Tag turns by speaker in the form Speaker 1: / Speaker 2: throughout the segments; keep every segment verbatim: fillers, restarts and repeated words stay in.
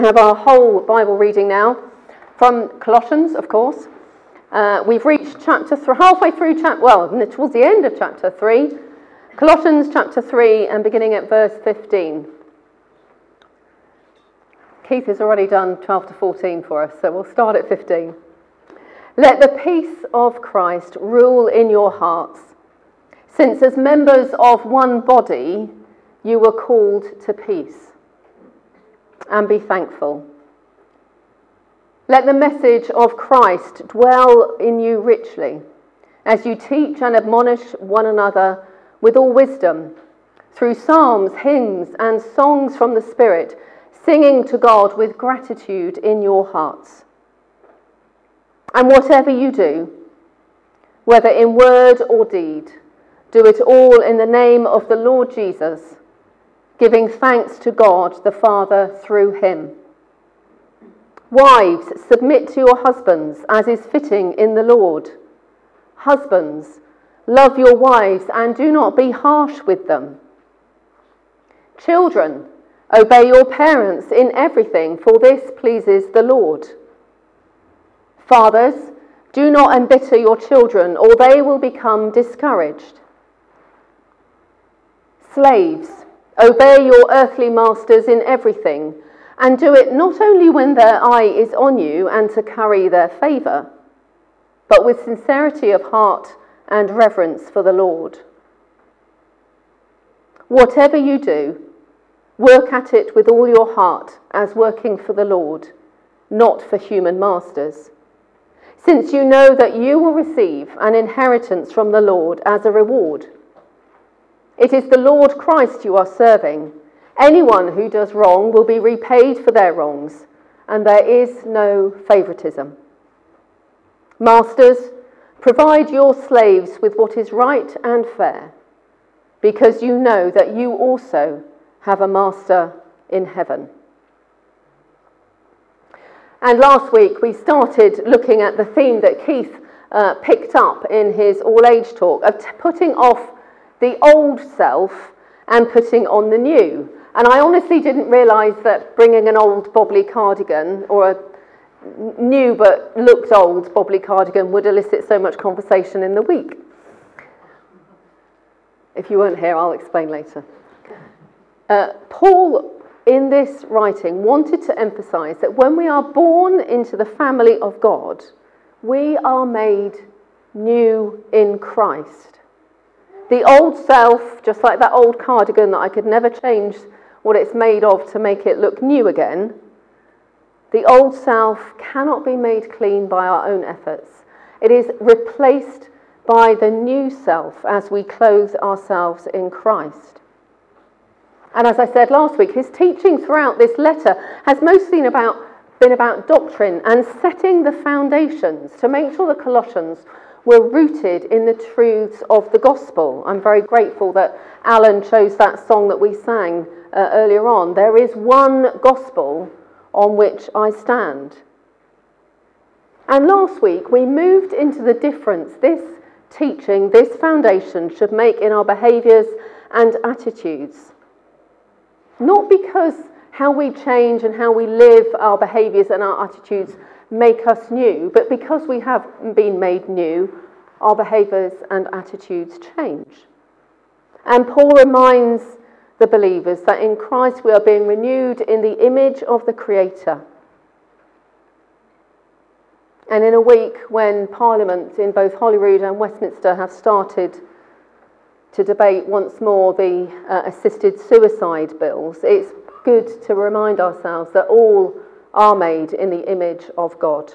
Speaker 1: We have our whole Bible reading now from Colossians, of course. Uh, we've reached chapter three, halfway through chapter, well, towards the end of chapter three. Colossians chapter three and beginning at verse fifteen. Keith has already done twelve to fourteen for us, so we'll start at fifteen. Let the peace of Christ rule in your hearts, since as members of one body you were called to peace. And be thankful. Let the message of Christ dwell in you richly, as you teach and admonish one another with all wisdom, through psalms, hymns, and songs from the Spirit, singing to God with gratitude in your hearts. And whatever you do, whether in word or deed, do it all in the name of the Lord Jesus, giving thanks to God the Father through him. Wives, submit to your husbands as is fitting in the Lord. Husbands, love your wives and do not be harsh with them. Children, obey your parents in everything, for this pleases the Lord. Fathers, do not embitter your children, or they will become discouraged. Slaves, obey your earthly masters in everything, and do it not only when their eye is on you and to curry their favour, but with sincerity of heart and reverence for the Lord. Whatever you do, work at it with all your heart as working for the Lord, not for human masters, since you know that you will receive an inheritance from the Lord as a reward. It is the Lord Christ you are serving. Anyone who does wrong will be repaid for their wrongs, and there is no favouritism. Masters, provide your slaves with what is right and fair, because you know that you also have a master in heaven. And last week we started looking at the theme that Keith uh, picked up in his all-age talk of t- putting off the old self and putting on the new. And I honestly didn't realise that bringing an old Bobley cardigan or a new but looked old Bobley cardigan would elicit so much conversation in the week. If you weren't here, I'll explain later. Uh, Paul, in this writing, wanted to emphasise that when we are born into the family of God, we are made new in Christ. The old self, just like that old cardigan that I could never change what it's made of to make it look new again, the old self cannot be made clean by our own efforts. It is replaced by the new self as we clothe ourselves in Christ. And as I said last week, his teaching throughout this letter has mostly been about, been about doctrine and setting the foundations to make sure the Colossians were rooted in the truths of the gospel. I'm very grateful that Alan chose that song that we sang uh, earlier on. There is one gospel on which I stand. And last week we moved into the difference this teaching, this foundation should make in our behaviours and attitudes. Not because how we change and how we live our behaviours and our attitudes make us new, but because we have been made new, our behaviours and attitudes change. And Paul reminds the believers that in Christ we are being renewed in the image of the Creator. And in a week when Parliament in both Holyrood and Westminster have started to debate once more the uh, assisted suicide bills, it's good to remind ourselves that all are made in the image of God.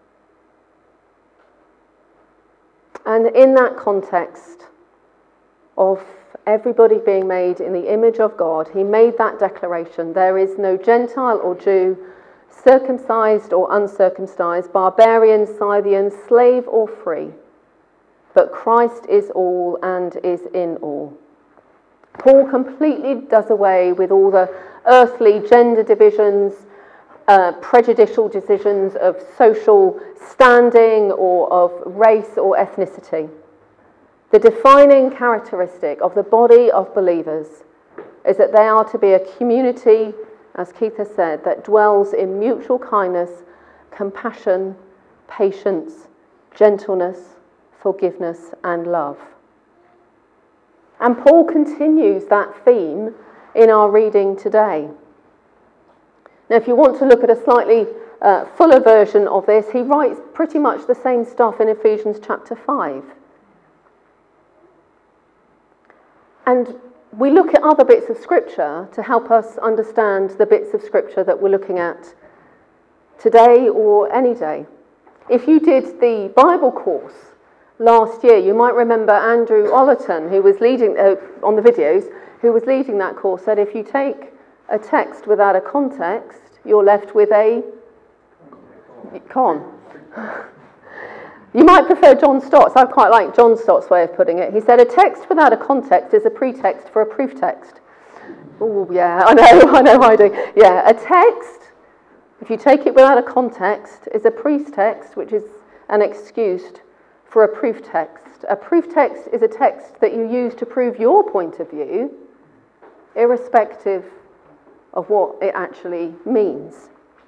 Speaker 1: And in that context of everybody being made in the image of God, he made that declaration: there is no Gentile or Jew, circumcised or uncircumcised, barbarian, Scythian, slave or free, but Christ is all and is in all. Paul completely does away with all the earthly gender divisions, Uh, prejudicial decisions of social standing or of race or ethnicity. The defining characteristic of the body of believers is that they are to be a community as Keith has said, that dwells in mutual kindness, compassion, patience, gentleness, forgiveness, and love. And Paul continues that theme in our reading today. Now, if you want to look at a slightly uh, fuller version of this, he writes pretty much the same stuff in Ephesians chapter five. And we look at other bits of Scripture to help us understand the bits of Scripture that we're looking at today or any day. If you did the Bible course last year, you might remember Andrew Ollerton, who was leading, uh, on the videos, who was leading that course, said if you take a text without a context, you're left with a con. You might prefer John Stott's. I quite like John Stott's way of putting it. He said, a text without a context is a pretext for a proof text. Oh, yeah, I know, I know, I do. Yeah, a text, if you take it without a context, is a pretext, which is an excuse for a proof text. A proof text is a text that you use to prove your point of view, irrespective of what it actually means.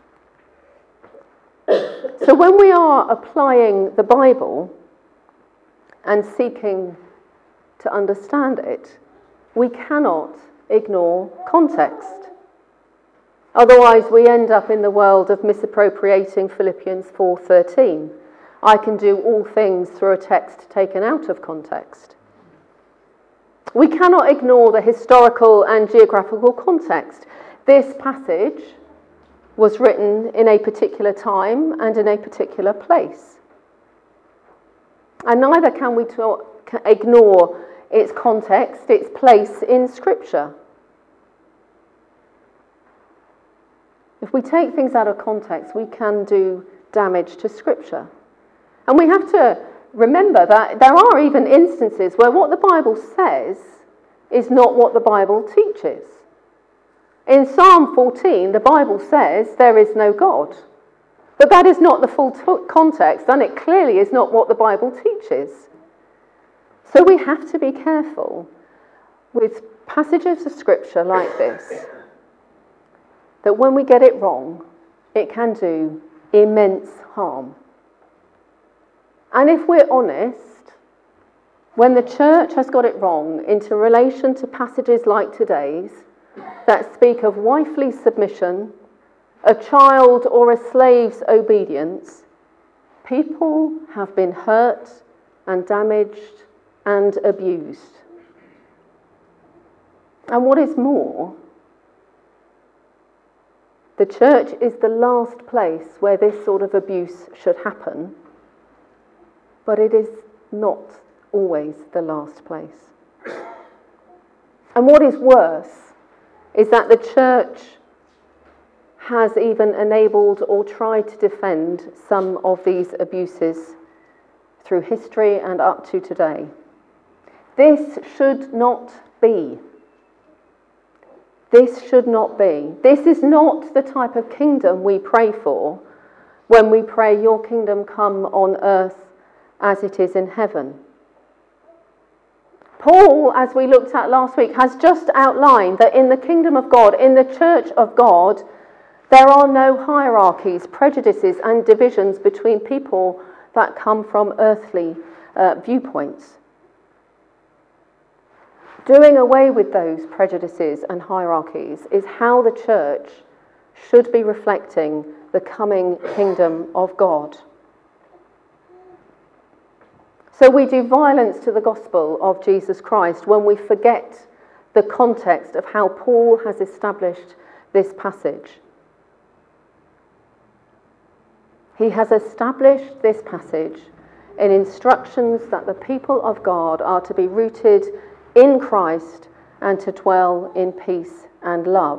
Speaker 1: So when we are applying the Bible and seeking to understand it, we cannot ignore context. Otherwise, we end up in the world of misappropriating Philippians four thirteen. I can do all things through a text taken out of context. We cannot ignore the historical and geographical context. This passage was written in a particular time and in a particular place. And neither can we talk, ignore its context, its place in Scripture. If we take things out of context, we can do damage to Scripture. And we have to remember that there are even instances where what the Bible says is not what the Bible teaches. In Psalm fourteen, the Bible says there is no God. But that is not the full t- context, and it clearly is not what the Bible teaches. So we have to be careful with passages of Scripture like this, that when we get it wrong, it can do immense harm. And if we're honest, when the church has got it wrong into relation to passages like today's, that speak of wifely submission, a child or a slave's obedience, people have been hurt and damaged and abused. And what is more, the church is the last place where this sort of abuse should happen, but it is not always the last place. And what is worse is that the church has even enabled or tried to defend some of these abuses through history and up to today. This should not be. This should not be. This is not the type of kingdom we pray for when we pray, your kingdom come on earth as it is in heaven. Paul, as we looked at last week, has just outlined that in the kingdom of God, in the church of God, there are no hierarchies, prejudices, and divisions between people that come from earthly uh, viewpoints. Doing away with those prejudices and hierarchies is how the church should be reflecting the coming kingdom of God. So we do violence to the gospel of Jesus Christ when we forget the context of how Paul has established this passage. He has established this passage in instructions that the people of God are to be rooted in Christ and to dwell in peace and love.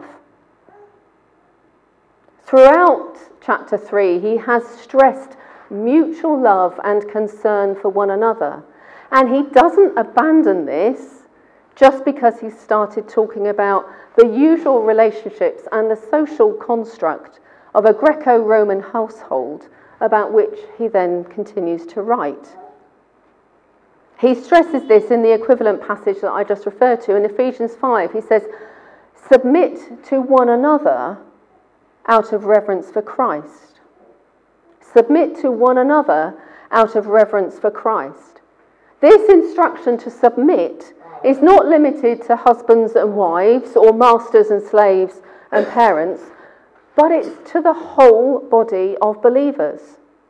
Speaker 1: Throughout chapter three, he has stressed mutual love and concern for one another. And he doesn't abandon this just because he started talking about the usual relationships and the social construct of a Greco-Roman household, about which he then continues to write. He stresses this in the equivalent passage that I just referred to in Ephesians five. He says, submit to one another out of reverence for Christ. Submit to one another out of reverence for Christ. This instruction to submit is not limited to husbands and wives or masters and slaves and parents, but it's to the whole body of believers.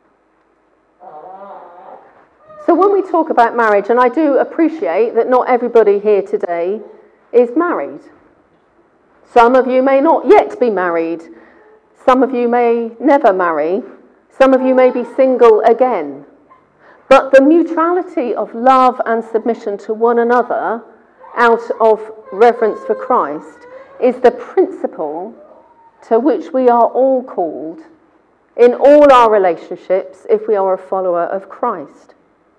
Speaker 1: So when we talk about marriage, and I do appreciate that not everybody here today is married. Some of you may not yet be married. Some of you may never marry. Some of you may be single again. But the mutuality of love and submission to one another out of reverence for Christ is the principle to which we are all called in all our relationships if we are a follower of Christ.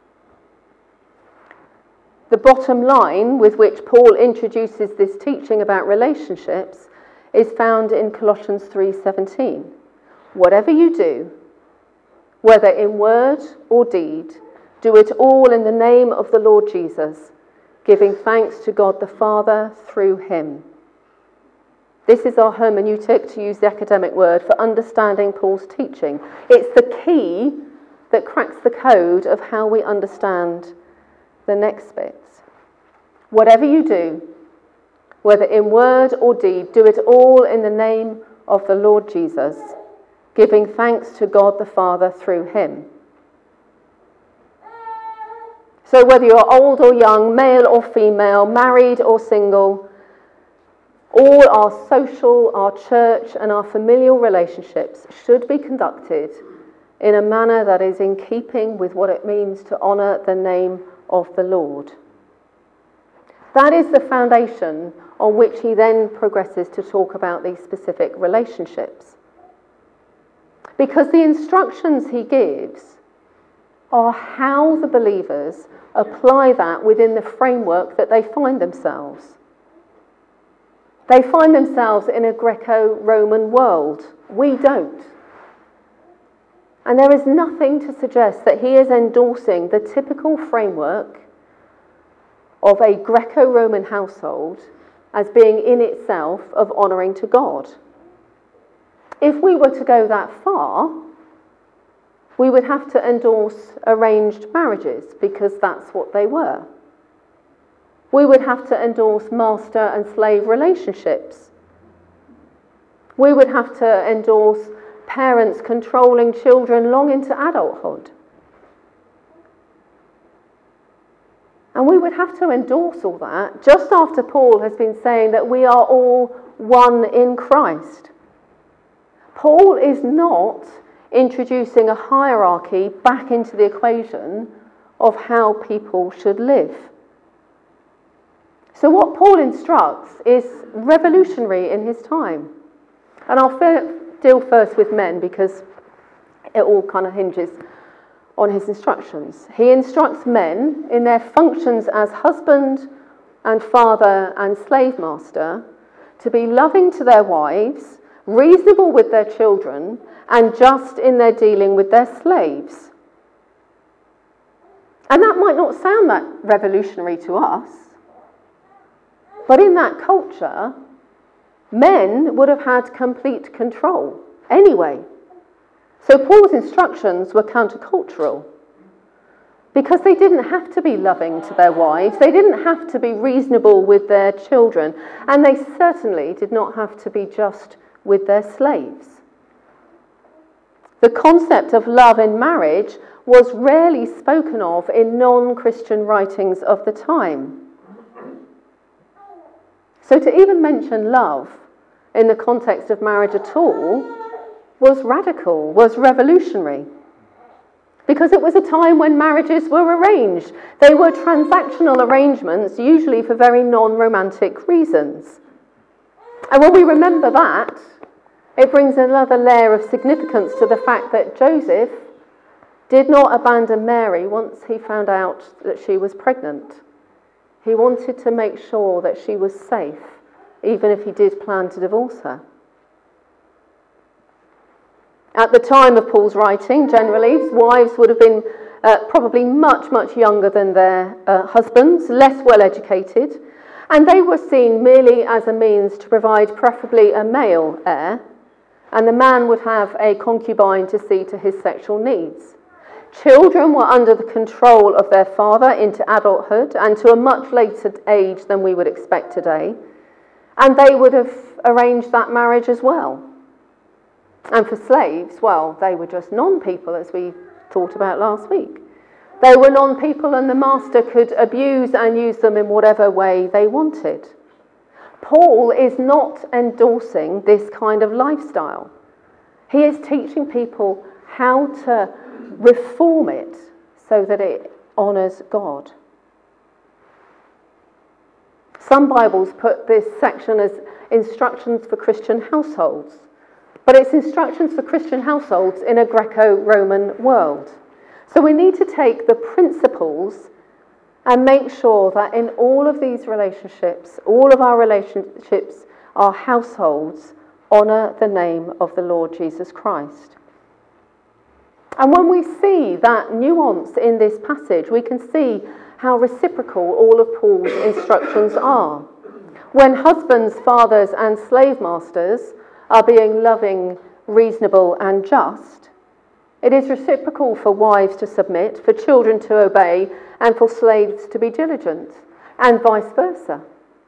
Speaker 1: The bottom line with which Paul introduces this teaching about relationships is found in Colossians three seventeen. Whatever you do, whether in word or deed, do it all in the name of the Lord Jesus, giving thanks to God the Father through him. This is our hermeneutic, to use the academic word, for understanding Paul's teaching. It's the key that cracks the code of how we understand the next bits. Whatever you do, whether in word or deed, do it all in the name of the Lord Jesus, giving thanks to God the Father through him. So whether you're old or young, male or female, married or single, all our social, our church and our familial relationships should be conducted in a manner that is in keeping with what it means to honour the name of the Lord. That is the foundation on which he then progresses to talk about these specific relationships. Because the instructions he gives are how the believers apply that within the framework that they find themselves. They find themselves in a Greco-Roman world. We don't. And there is nothing to suggest that he is endorsing the typical framework of a Greco-Roman household as being in itself of honouring to God. If we were to go that far, we would have to endorse arranged marriages because that's what they were. We would have to endorse master and slave relationships. We would have to endorse parents controlling children long into adulthood. And we would have to endorse all that just after Paul has been saying that we are all one in Christ. Paul is not introducing a hierarchy back into the equation of how people should live. So what Paul instructs is revolutionary in his time. And I'll f- deal first with men because it all kind of hinges on his instructions. He instructs men in their functions as husband and father and slave master to be loving to their wives, reasonable with their children, and just in their dealing with their slaves. And that might not sound that revolutionary to us, but in that culture, men would have had complete control anyway. So Paul's instructions were countercultural because they didn't have to be loving to their wives, they didn't have to be reasonable with their children, and they certainly did not have to be just with their slaves. The concept of love in marriage was rarely spoken of in non-Christian writings of the time. So to even mention love in the context of marriage at all was radical, was revolutionary. Because it was a time when marriages were arranged. They were transactional arrangements, usually for very non-romantic reasons. And when we remember that, it brings another layer of significance to the fact that Joseph did not abandon Mary once he found out that she was pregnant. He wanted to make sure that she was safe, even if he did plan to divorce her. At the time of Paul's writing, generally, wives would have been uh, probably much, much younger than their uh, husbands, less well educated, and they were seen merely as a means to provide preferably a male heir, and the man would have a concubine to see to his sexual needs. Children were under the control of their father into adulthood and to a much later age than we would expect today, and they would have arranged that marriage as well. And for slaves, well, they were just non-people, as we thought about last week. They were non-people, and the master could abuse and use them in whatever way they wanted. Paul is not endorsing this kind of lifestyle. He is teaching people how to reform it so that it honours God. Some Bibles put this section as instructions for Christian households, but it's instructions for Christian households in a Greco-Roman world. So we need to take the principles and make sure that in all of these relationships, all of our relationships, our households, honour the name of the Lord Jesus Christ. And when we see that nuance in this passage, we can see how reciprocal all of Paul's instructions are. When husbands, fathers, and slave masters are being loving, reasonable, and just, it is reciprocal for wives to submit, for children to obey, and for slaves to be diligent, and vice versa.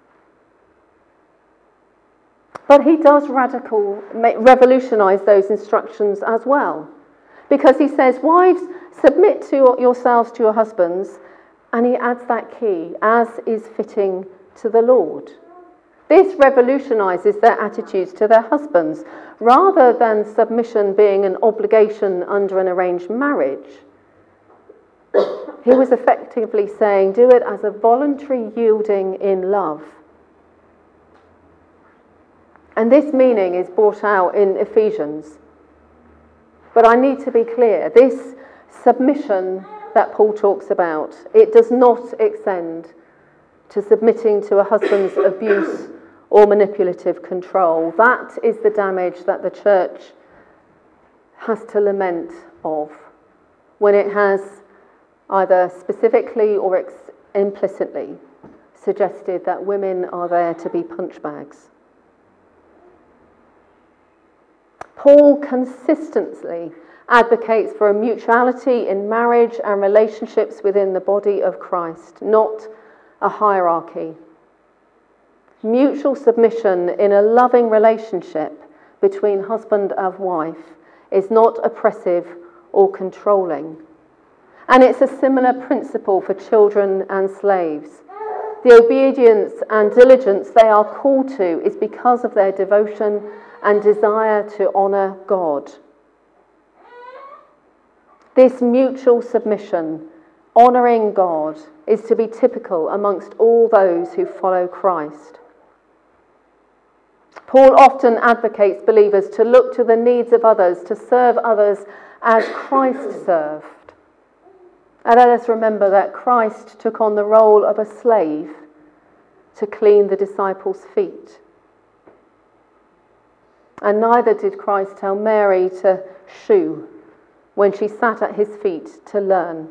Speaker 1: But he does radical, revolutionise those instructions as well, because he says, wives, submit to yourselves to your husbands, and he adds that key, as is fitting to the Lord. This revolutionises their attitudes to their husbands. Rather than submission being an obligation under an arranged marriage, he was effectively saying, do it as a voluntary yielding in love. And this meaning is brought out in Ephesians. But I need to be clear, this submission that Paul talks about, it does not extend to submitting to a husband's abuse or manipulative control. That is the damage that the church has to lament of when it has either specifically or ex- implicitly suggested that women are there to be punch bags. Paul consistently advocates for a mutuality in marriage and relationships within the body of Christ, not a hierarchy. Mutual submission in a loving relationship between husband and wife is not oppressive or controlling. And it's a similar principle for children and slaves. The obedience and diligence they are called to is because of their devotion and desire to honour God. This mutual submission, honouring God, is to be typical amongst all those who follow Christ. Paul often advocates believers to look to the needs of others, to serve others as Christ served. And let us remember that Christ took on the role of a slave to clean the disciples' feet. And neither did Christ tell Mary to shoo when she sat at his feet to learn.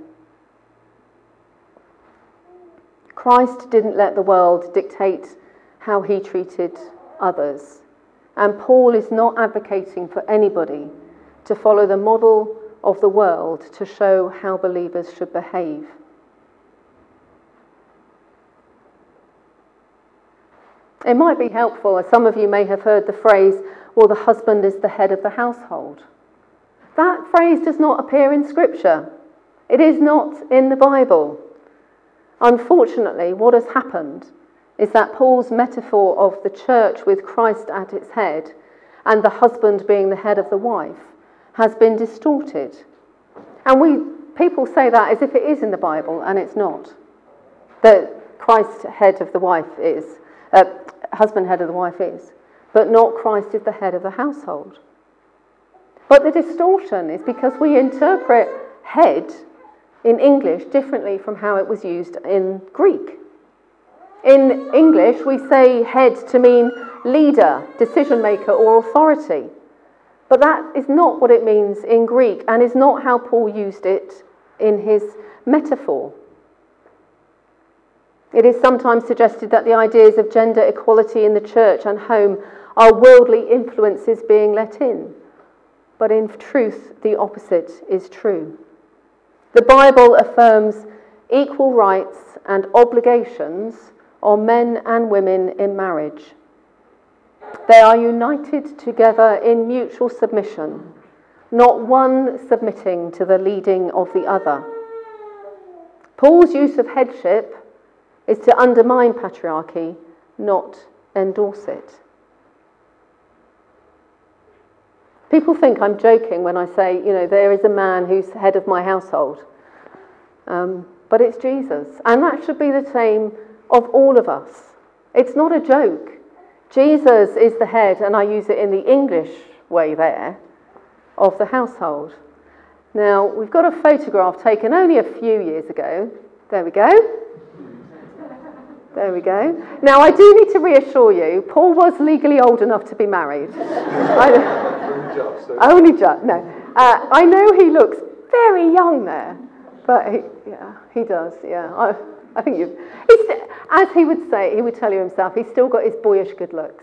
Speaker 1: Christ didn't let the world dictate how he treated others. And Paul is not advocating for anybody to follow the model of the world to show how believers should behave. It might be helpful, as some of you may have heard the phrase, well, the husband is the head of the household. That phrase does not appear in Scripture. It is not in the Bible. Unfortunately, what has happened is that Paul's metaphor of the church with Christ at its head and the husband being the head of the wife has been distorted. And we people say that as if it is in the Bible, and it's not. That Christ head of the wife is, uh, husband head of the wife is, but not Christ is the head of the household. But the distortion is because we interpret head in English differently from how it was used in Greek. In English, we say head to mean leader, decision maker, or authority. But that is not what it means in Greek, and is not how Paul used it in his metaphor. It is sometimes suggested that the ideas of gender equality in the church and home Our worldly influence is being let in. But in truth, the opposite is true. The Bible affirms equal rights and obligations on men and women in marriage. They are united together in mutual submission, not one submitting to the leading of the other. Paul's use of headship is to undermine patriarchy, not endorse it. People think I'm joking when I say, you know, there is a man who's head of my household. Um, but it's Jesus. And that should be the same of all of us. It's not a joke. Jesus is the head, and I use it in the English way there, of the household. Now, we've got a photograph taken only a few years ago. There we go. There we go. Now, I do need to reassure you, Paul was legally old enough to be married. I, only just, no. Uh, I know he looks very young there, but he, yeah, he does, yeah. I, I think you've... He's, as he would say, he would tell you himself, he's still got his boyish good looks.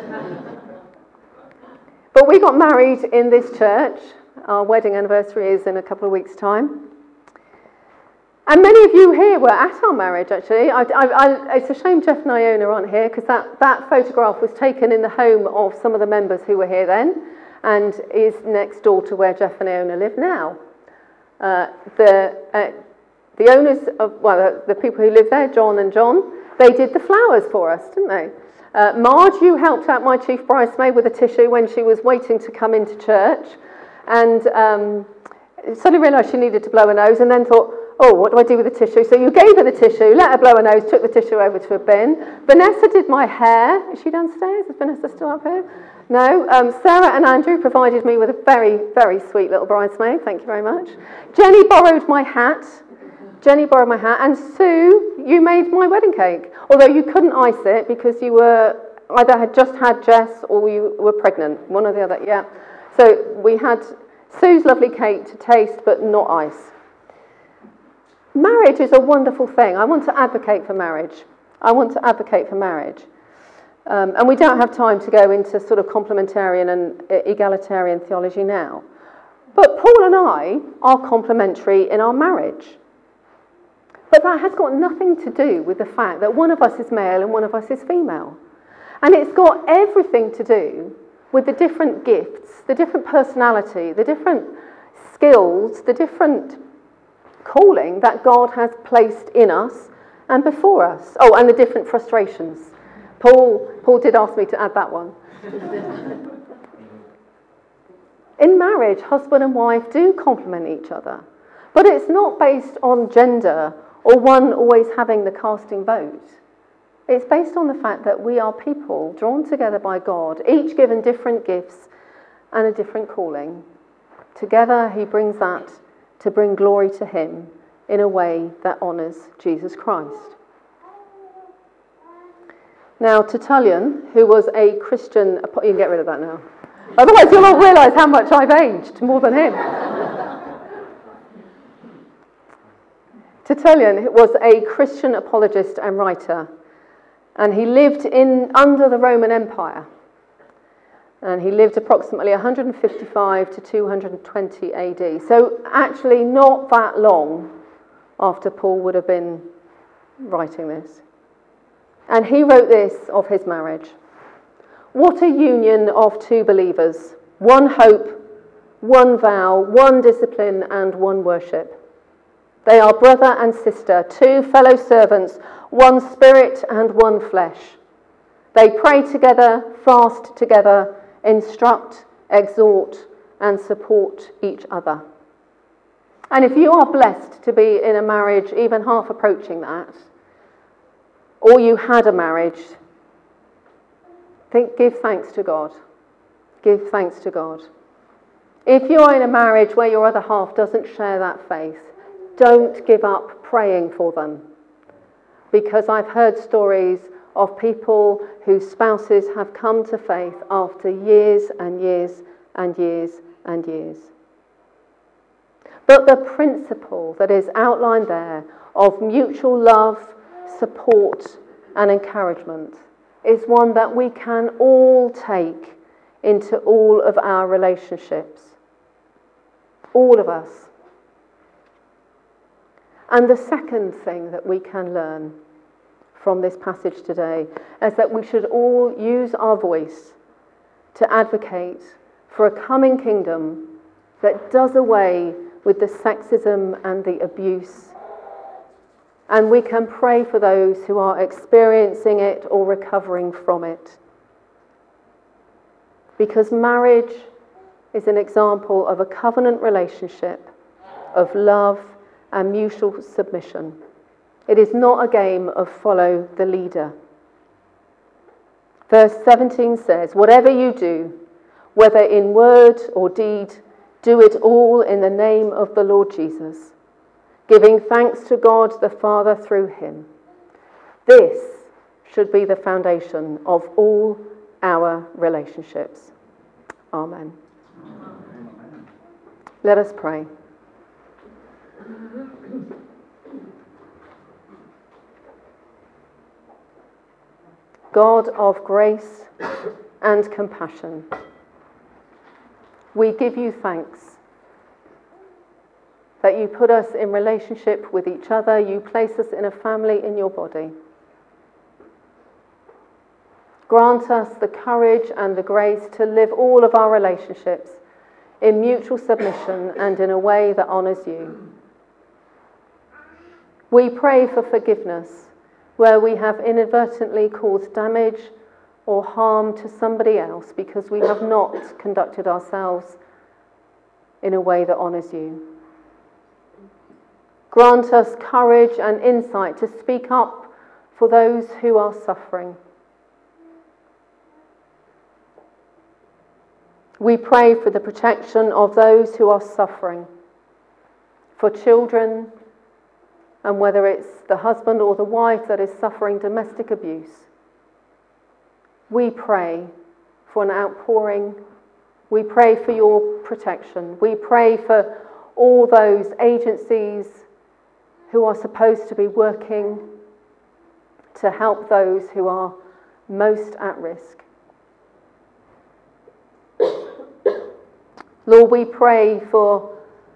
Speaker 1: But we got married in this church. Our wedding anniversary is in a couple of weeks' time. And many of you here were at our marriage, actually. I, I, I, it's a shame Jeff and Iona aren't here, because that, that photograph was taken in the home of some of the members who were here then, and is next door to where Jeff and Iona live now. Uh, the uh, the owners of, well, the, the people who live there, John and John, they did the flowers for us, didn't they? Uh, Marge, you helped out my chief bridesmaid with a tissue when she was waiting to come into church, and um, suddenly realised she needed to blow her nose, and then thought, oh, what do I do with the tissue? So you gave her the tissue, let her blow her nose, took the tissue over to a bin. Vanessa did my hair. Is she downstairs? Is Vanessa still up here? No. Um, Sarah and Andrew provided me with a very, very sweet little bridesmaid. Thank you very much. Jenny borrowed my hat. Jenny borrowed my hat. And Sue, you made my wedding cake. Although you couldn't ice it because you were either had just had Jess or you were pregnant. One or the other, yeah. So we had Sue's lovely cake to taste, but not ice. Marriage is a wonderful thing. I want to advocate for marriage. I want to advocate for marriage. Um, and we don't have time to go into sort of complementarian and egalitarian theology now. But Paul and I are complementary in our marriage. But that has got nothing to do with the fact that one of us is male and one of us is female. And it's got everything to do with the different gifts, the different personality, the different skills, the different calling that God has placed in us and before us. Oh, and the different frustrations. Paul, Paul did ask me to add that one. In marriage, husband and wife do complement each other. But it's not based on gender or one always having the casting vote. It's based on the fact that we are people drawn together by God, each given different gifts and a different calling. Together, he brings that to bring glory to him in a way that honours Jesus Christ. Now, Tertullian, who was a Christian... You can get rid of that now. Otherwise, you'll all realise how much I've aged, more than him. Tertullian was a Christian apologist and writer, and he lived in under the Roman Empire. And he lived approximately one fifty-five to two twenty A D. So actually not that long after Paul would have been writing this. And he wrote this of his marriage. What a union of two believers, one hope, one vow, one discipline, and one worship. They are brother and sister, two fellow servants, one spirit and one flesh. They pray together, fast together, instruct, exhort, and support each other. And if you are blessed to be in a marriage even half approaching that, or you had a marriage, think, give thanks to God. Give thanks to God. If you're in a marriage where your other half doesn't share that faith, don't give up praying for them. Because I've heard stories of people whose spouses have come to faith after years and years and years and years. But the principle that is outlined there of mutual love, support, and encouragement is one that we can all take into all of our relationships. All of us. And the second thing that we can learn from this passage today is that we should all use our voice to advocate for a coming kingdom that does away with the sexism and the abuse. And we can pray for those who are experiencing it or recovering from it. Because marriage is an example of a covenant relationship of love and mutual submission. It is not a game of follow the leader. Verse seventeen says, "Whatever you do, whether in word or deed, do it all in the name of the Lord Jesus, giving thanks to God the Father through him." This should be the foundation of all our relationships. Amen. Amen. Let us pray. God of grace and compassion, we give you thanks that you put us in relationship with each other, you place us in a family in your body. Grant us the courage and the grace to live all of our relationships in mutual submission and in a way that honours you. We pray for forgiveness where we have inadvertently caused damage or harm to somebody else because we have not conducted ourselves in a way that honours you. Grant us courage and insight to speak up for those who are suffering. We pray for the protection of those who are suffering, for children, and whether it's the husband or the wife that is suffering domestic abuse. We pray for an outpouring. We pray for your protection. We pray for all those agencies who are supposed to be working to help those who are most at risk. Lord, we pray for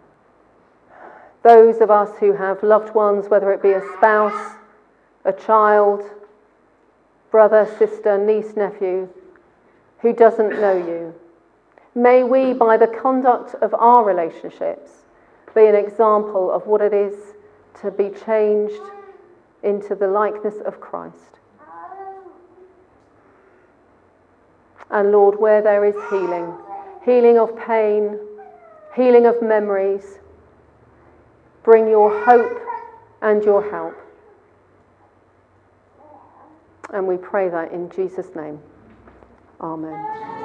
Speaker 1: those of us who have loved ones, whether it be a spouse, a child, brother, sister, niece, nephew, who doesn't know you. May we, by the conduct of our relationships, be an example of what it is to be changed into the likeness of Christ. And Lord, where there is healing, healing of pain, healing of memories, bring your hope and your help. And we pray that in Jesus' name. Amen.